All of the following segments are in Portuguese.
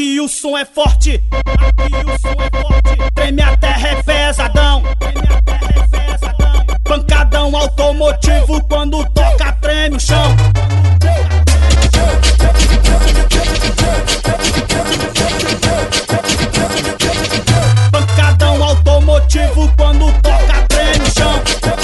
Aqui o som é forte, aqui o som é forte. Treme a terra é pesadão, treme a terra é pesadão. Pancadão automotivo quando toca treme o chão. Pancadão automotivo quando toca treme o chão.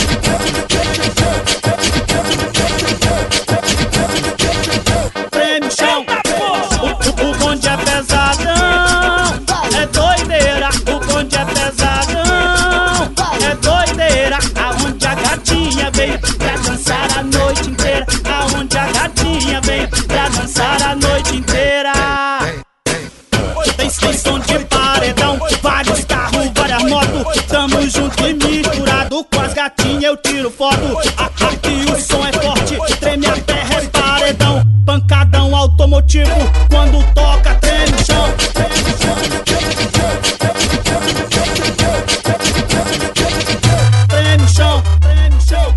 Treme o chão. O bonde é pesadão, é doideira. O bonde é pesadão, é doideira. Aonde a gatinha vem pra dançar a noite inteira. Aonde a gatinha vem pra dançar a noite inteira. Tem som de paredão, vários carros, várias motos. Tamo junto e misturado, com as gatinhas eu tiro foto. Aqui o som é forte, treme a terra é paredão. Pancadão automotivo, quando toca treme o chão. Treme o chão, treme o chão,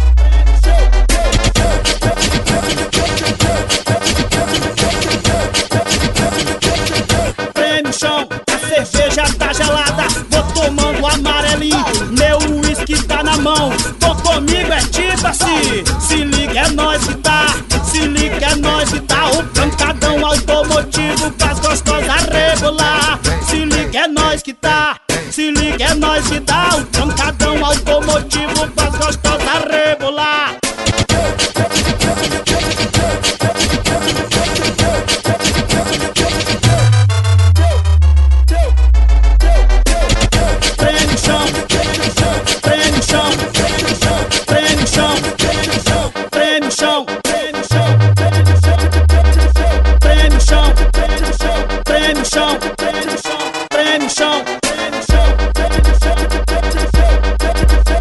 treme o chão. A cerveja tá gelada, vou tomando amarelinho. Meu uísque tá na mão, tô comigo é tipo assim. Se liga é nós que tá, se liga é nós que tá. O pancadão automotivo faz gostosas rebolar. Se liga é nós que tá, se liga é nós que tá. O pancadão automotivo faz gostosas rebolar. Treme o chão, treme o chão, treme o chão, treme o chão, treme o chão, treme o chão, treme o chão, treme o chão,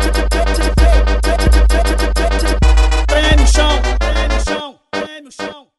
treme o chão, treme o chão.